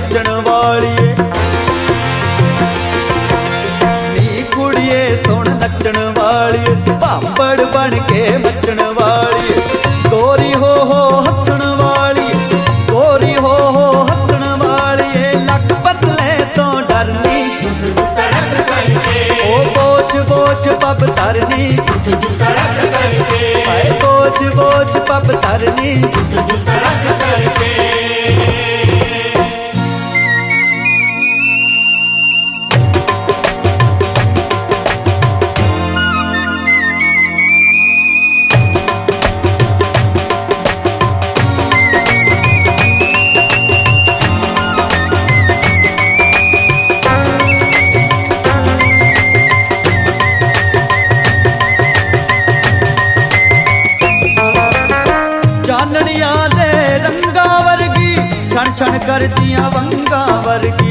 नचण वालिए। नी कुड़िए सुन नचण वालिए, भांबड़ बन के मचण वालिए। गोरी हो हसण वाली, गोरी हो हसण वालिए। लक पतले तो डरनी, ओ बोच बोच पब तरनी। बोच बोच पब तरनी। चाननिया दे रंगा वर्गी, छण छण करदियां वंगा वर्गी।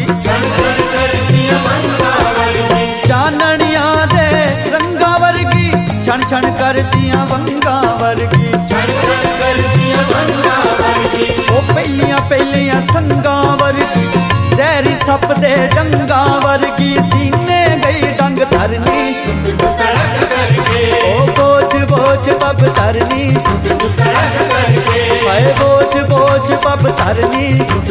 चाननिया दे रंगा वर्गी, छण छण करदियां वंगा वर्गी। ओ पहलियां पहलियां संगा वर्गी, जहरी सप दे डंगा वर्गी। सीने गई डंग धरनी, ओ बोझ बोझ पब धरनी। हाय बोझ बोझ पब धरनी।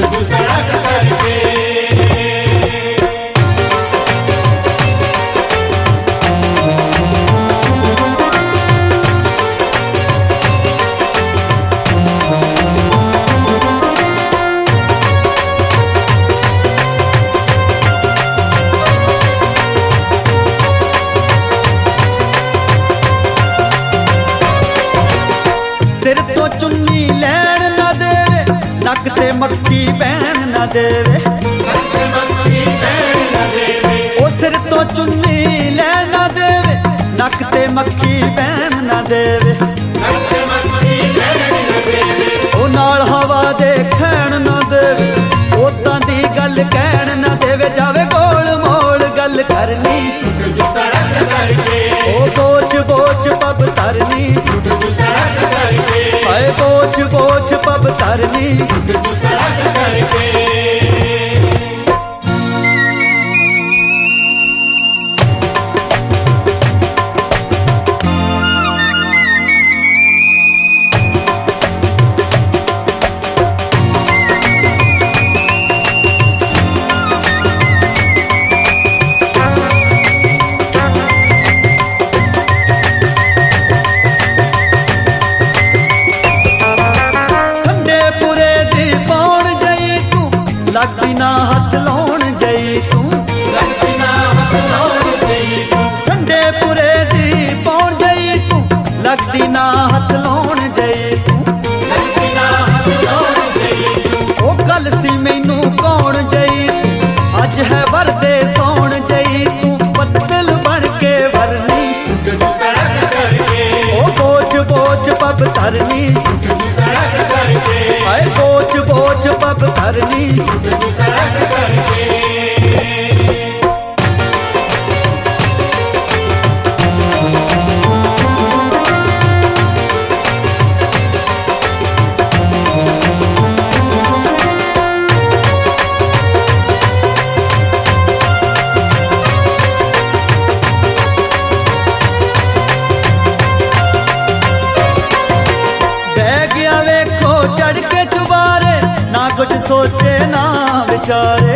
सिर तो चुन्नी लैन ना देवे, नक ते मक्की बहन ना देवे। ओ सिर तो चुन्नी लैन ना देवे, नक ते मक्की बहन ना देवे। ओ नाल हवा दे खैन ना देवे, ओदां दी गल कहन ना देवे। जावे गोल मोल गल करनी, ओ बोच बोच पब तरनी। हाय बोच बोच पब तरनी। लगदी ना हथ लाउण जई तू, ठंडे पुरे दी पौण जई तू। लगदी ना हथ लाउण जई तू, ओ गल सी मैनू कौन जई तू। अज है वरदे सौण जई तू, बदल बन के वरनी। ओ बोझ बोझ पब तरनी, हाय बोझ बोझ पब तरनी। बह गया वेखो चढ़ के चुबारे, ना कुछ सोचे ना विचारे।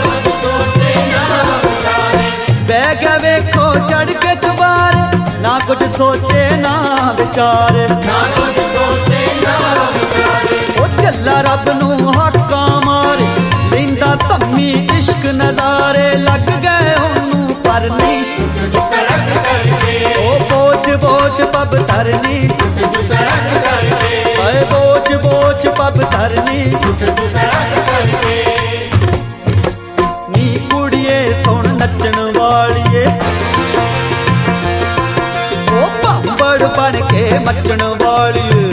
बह गया वेखो चढ़ के चुबारे, ना कुछ सोचे ना विचारे। ओ चला रब नू हाका मारे, लेंदा धम्मी इश्क नजारे। लग गए ओनू परनी, ओ बोझ बोझ पब तरनी। हाय बोझ बोझ पब तरनी। नी कुड़िए सुन नचण वालिए, ओ भांबड़ बन के मचण वालिए।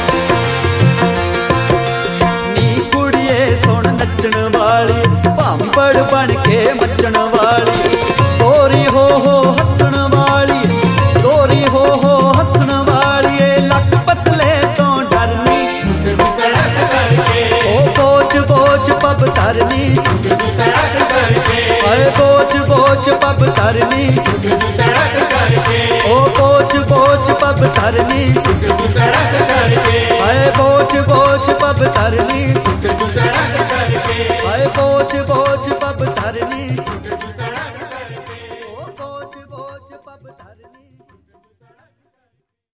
नी कुड़िए सुन नचण वाली, भांबड़ बन के मचण वाली। गोरी हो हसण वाली, गोरी हो हसण वाली। लक पतले तो डरनी, ओ बोझ बोझ पब तरनी। हाय बोच बोच पब धरनी, ओ बोच बोच पब धरनी, हाय बोच बोच पब धरनी, हाय बोच बोच पब धरनी, ओ बोच बोच पब धरनी।